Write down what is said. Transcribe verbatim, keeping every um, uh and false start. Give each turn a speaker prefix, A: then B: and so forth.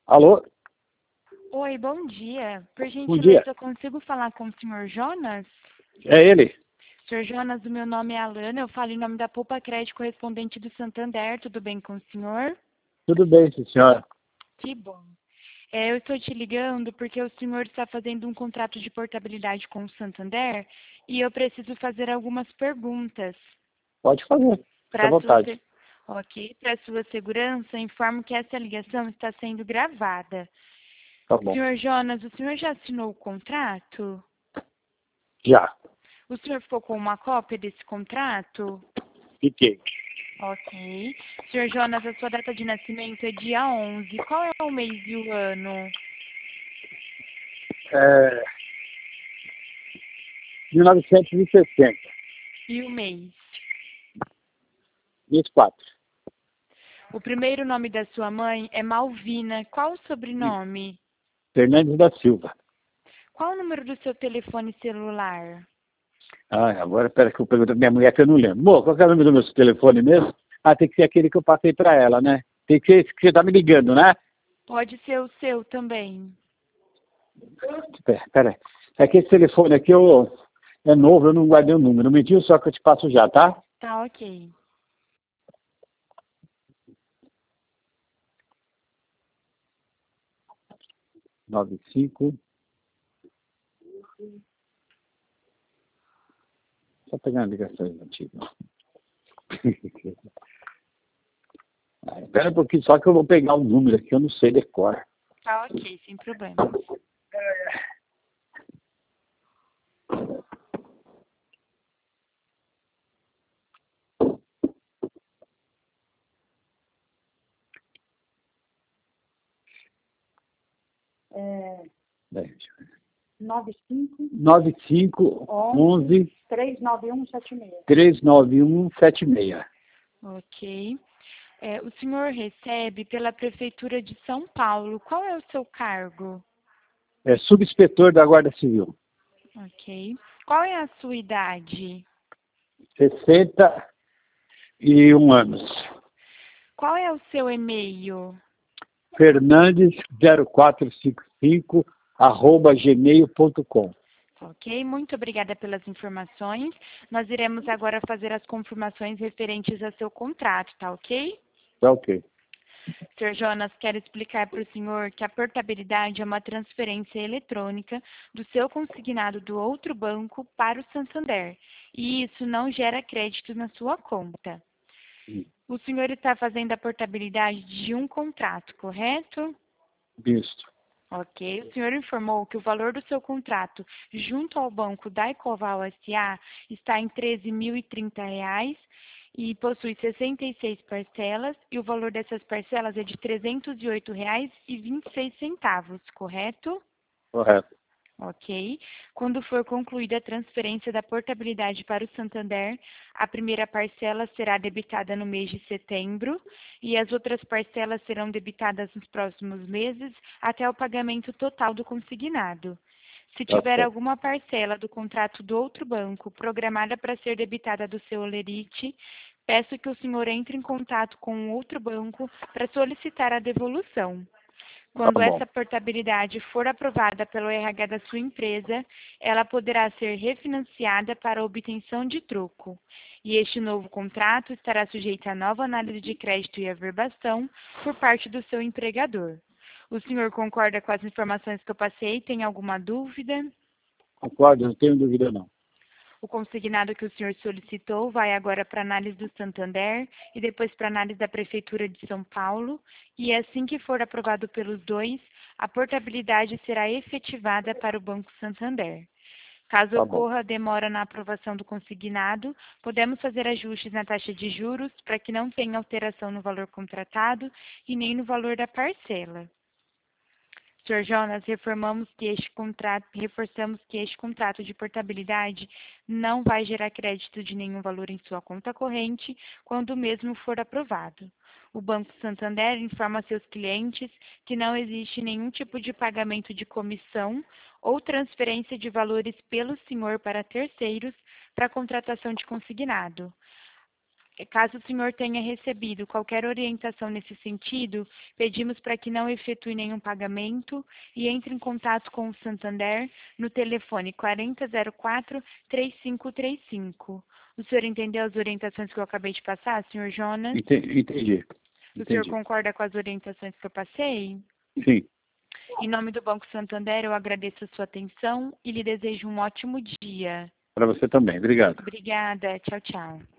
A: Alô?
B: Oi, bom dia. Por
A: Bom dia.
B: gentileza, eu consigo falar com o senhor Jonas?
A: É ele?
B: senhor Jonas, o meu nome é Alana, eu falo em nome da Poupa Crédito correspondente do Santander, tudo bem com o senhor?
A: Tudo bem, sim, senhora.
B: Que bom. É, eu estou te ligando porque o senhor está fazendo um contrato de portabilidade com o Santander e eu preciso fazer algumas perguntas.
A: Pode fazer. Fique à
B: Para sua,
A: vontade.
B: se- ok, para sua segurança, informo que essa ligação está sendo gravada.
A: Tá bom.
B: senhor Jonas, o senhor já assinou o contrato?
A: Já.
B: O senhor ficou com uma cópia desse contrato?
A: Fiquei.
B: Ok. senhor Jonas, a sua data de nascimento é dia onze. Qual é o mês e o ano?
A: É... mil novecentos e sessenta.
B: E o mês?
A: vinte e quatro.
B: O primeiro nome da sua mãe é Malvina. Qual o sobrenome?
A: Fernandes da Silva.
B: Qual o número do seu telefone celular?
A: Ah, agora pera que eu pergunto pra minha mulher que eu não lembro. Bom, qual que é o número do meu telefone mesmo? Ah, tem que ser aquele que eu passei pra ela, né? Tem que ser esse que você tá me ligando, né?
B: Pode ser o seu também.
A: Pera, pera aí. É que esse telefone aqui eu... é novo, eu não guardei o número. Me diz só que eu te passo já, tá?
B: Tá, ok.
A: nove cinco. Só pegar uma ligação antiga. Ah, espera um pouquinho, só que eu vou pegar um número aqui, eu não sei decor.
B: Tá, ok, sem problemas.
C: É,
A: É, deixa eu ver.
C: nove cinco
A: nove cinco onze
C: três nove um sete seis.
A: três nove um sete seis.
B: Ok. É, o senhor recebe pela Prefeitura de São Paulo. Qual é o seu cargo?
A: É subinspetor da Guarda Civil.
B: Ok. Qual é a sua idade?
A: sessenta e um anos.
B: Qual é o seu e-mail?
A: Fernandes zero quatro cinco cinco arroba gmail ponto com.
B: Ok, muito obrigada pelas informações. Nós iremos agora fazer as confirmações referentes ao seu contrato, tá ok?
A: Tá ok.
B: senhor Jonas, quero explicar para o senhor que a portabilidade é uma transferência eletrônica do seu consignado do outro banco para o Santander, e isso não gera crédito na sua conta. O senhor está fazendo a portabilidade de um contrato, correto?
A: Visto.
B: Ok. O senhor informou que o valor do seu contrato junto ao banco da Ecoval S A está em treze mil e trinta reais e possui sessenta e seis parcelas e o valor dessas parcelas é de trezentos e oito reais e vinte e seis centavos, correto?
A: Correto.
B: Ok. Quando for concluída a transferência da portabilidade para o Santander, a primeira parcela será debitada no mês de setembro e as outras parcelas serão debitadas nos próximos meses até o pagamento total do consignado. Se
A: Tá
B: tiver
A: certo.
B: alguma parcela do contrato do outro banco programada para ser debitada do seu Olerite, peço que o senhor entre em contato com o outro banco para solicitar a devolução.
A: Tá
B: Quando
A: bom.
B: essa portabilidade for aprovada pelo R H da sua empresa, ela poderá ser refinanciada para obtenção de troco. E este novo contrato estará sujeito a nova análise de crédito e averbação por parte do seu empregador. O senhor concorda com as informações que eu passei? Tem alguma dúvida?
A: Concordo, não tenho dúvida não.
B: O consignado que o senhor solicitou vai agora para análise do Santander e depois para análise da Prefeitura de São Paulo. E assim que for aprovado pelos dois, a portabilidade será efetivada para o Banco Santander. Caso
A: Tá bom.
B: ocorra demora na aprovação do consignado, podemos fazer ajustes na taxa de juros para que não tenha alteração no valor contratado e nem no valor da parcela. senhor Jonas, reformamos que este contrato, reforçamos que este contrato de portabilidade não vai gerar crédito de nenhum valor em sua conta corrente quando o mesmo for aprovado. O Banco Santander informa a seus clientes que não existe nenhum tipo de pagamento de comissão ou transferência de valores pelo senhor para terceiros para contratação de consignado. Caso o senhor tenha recebido qualquer orientação nesse sentido, pedimos para que não efetue nenhum pagamento e entre em contato com o Santander no telefone quarenta zero quatro, trinta e cinco trinta e cinco. O senhor entendeu as orientações que eu acabei de passar, senhor Jonas?
A: Entendi. Entendi.
B: O senhor concorda com as orientações que eu passei?
A: Sim.
B: Em nome do Banco Santander, eu agradeço a sua atenção e lhe desejo um ótimo dia.
A: Para você também. Obrigado.
B: Obrigada. Tchau, tchau.